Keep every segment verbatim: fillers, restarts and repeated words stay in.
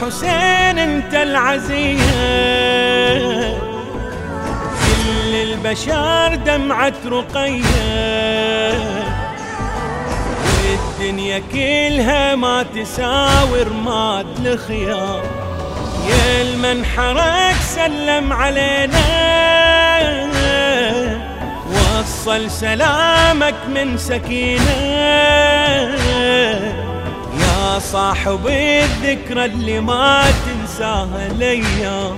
حسين انت العزية، كل البشر دمعة رقية، والدنيا كلها ما تساوي رماد الخيار. يا المنحرك سلم علينا، وصل سلامك من سكينة، يا صاحب الذكرى اللي ما تنساها الأيام.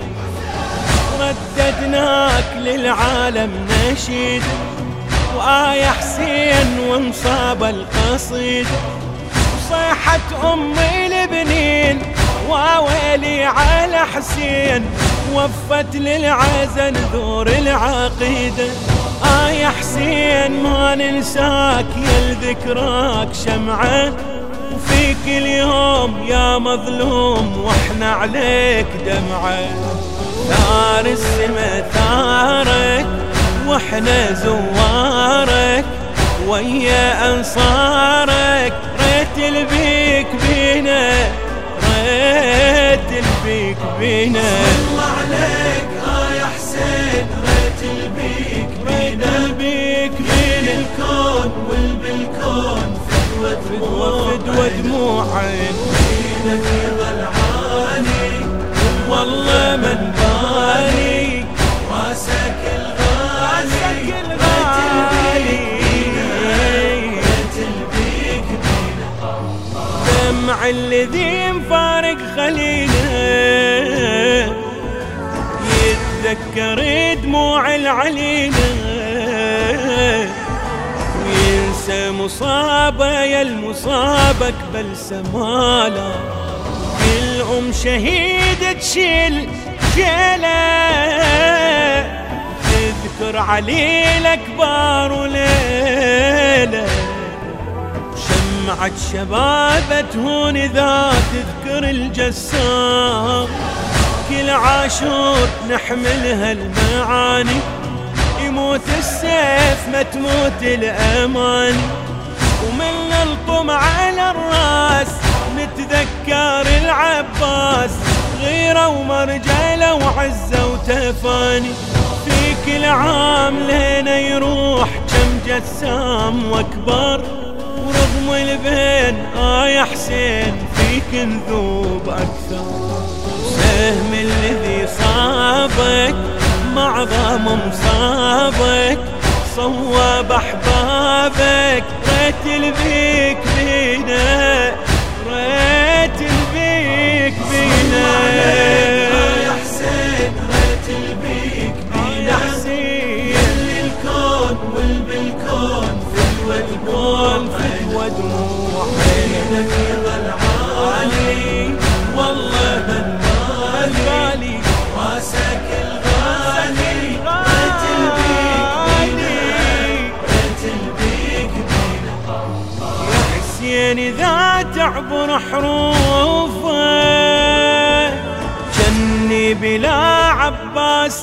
رددناك للعالم نشيد، وآية حسين وانصاب القصيد، وصيحة أمي البنين وويلي على حسين، وفت للعزا نذور العقيدة. آه يا حسين ما ننساك يا الذكراك شمعة، وفيك اليوم يا مظلوم واحنا عليك دمعة. ثار السما ثارك واحنا زوارك، ويا انصارك ريت البيك بينا، ريت البيك بينا. الله عليك آه يا حسين، ريت البيك بينا، البيك بين بينا. الكون والبالكون فدوة فدوة فدوة دموع عين، بينك يظل عالي والله من بالي راسك الغالي، راسك ريت الغالي. البيك بينا، ريت البيك بينا. دمع الذي مفارق خليله، يتذكر دموع العليلة، وينسى مصابه يا المصابك بلسماله. كل أم شهيد تشيل شيله، تذكر عليل كبار وليله، شمعة شبابة تهون إذا تذكر الجسام. كل عاشور نحملها المعاني، يموت السيف ما تموت الأماني، ومن نلطم على الراس نتذكر العباس، غيرة ومرجلة وعزة وتفاني. في كل عام لنا يروح كم جسام واكبر، ورغم البين آه يا حسين فيك نذوب أكثر. سهم الذي صابك معظم مصابك، صوب أحبابك ريت البيك بينا، ريت البيك بينا. يا حسين ريت البيك بينا، حسين الكون والبالكون فدوة دموع فدوة دموع بينك يظل عالي، والله من بالي راسك الغالي، ريت البيك بينا، ريت البيك بينا. يا حسين إذا تعبر حروفه، جني بلا عباس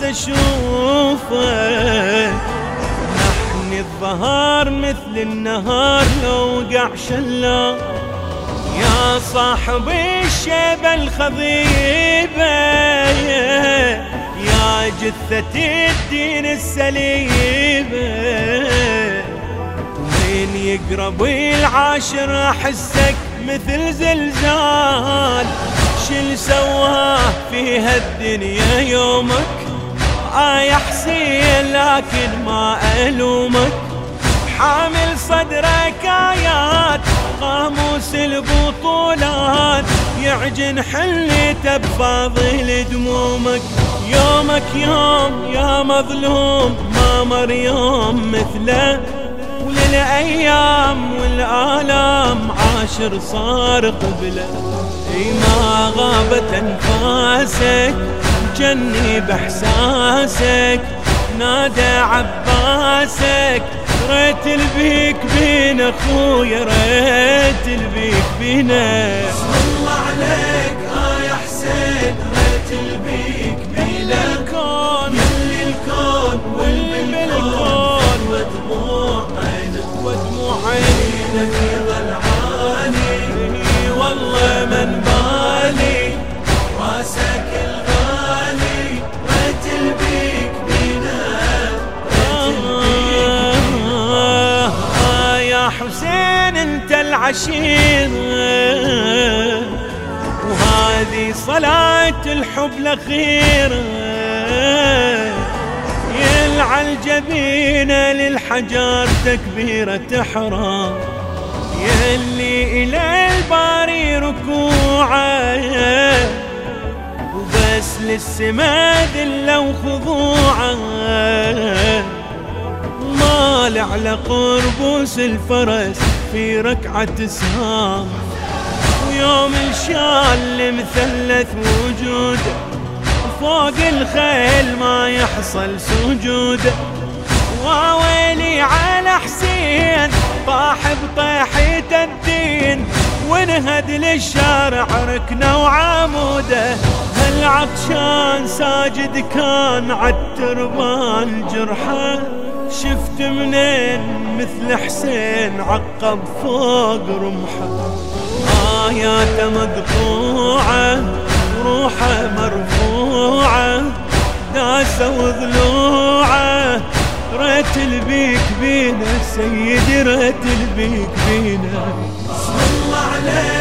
أشوفه. نحن الظهر مثل النهار لو وقع شلا، يا صاحب الشيبة الخضيبة، يا جثة الدين السليبة. وين يقرب العاشر أحسك مثل زلزال، شل سواه في هالدنيا يومك آه يا حسين لكن ما ألومك. حامل صدرك آيات قاموس البطولات، يعجن حليته بفاضل دمومك. يومك يوم يا مظلوم ما مر يوم مثله، وللأيام والآلام عاشر صار قبله. اي ما غابت انفاسك جني بإحساسك، نادى عباسك ريت البيك بين اخويا، ريت البيك بينا. الله عليك آه يا حسين، ريت البيك بينا، الكون يلي الكون والبالكون ودموع عينك، ودموع عينك يظل عالي، والله من بالي العشيرة، وهذه صلاة الحب الأخيرة. يلعى الجبينة للحجر تكبيرة إحرام، يلي إلى الباري ركوعه، وبس للسما ذلة وخضوعه. مال على قربوس الفرس في ركعة سهام، ويوم الشال مثلث وجوده، فوق الخيل ما يحصل سجوده. وويلي على حسين طاح بطيحة الدين، وانهد للشارع ركنه وعموده. هالعطشان ساجد كان عالتربان جرحه، شفت منين مثل حسين عقب فوق رمحه. آياته مقطوعة وروحه مرفوعة، داسة وضلوعة، ريت البيك بينا سيدي ريت البيك بينا. صلى عليه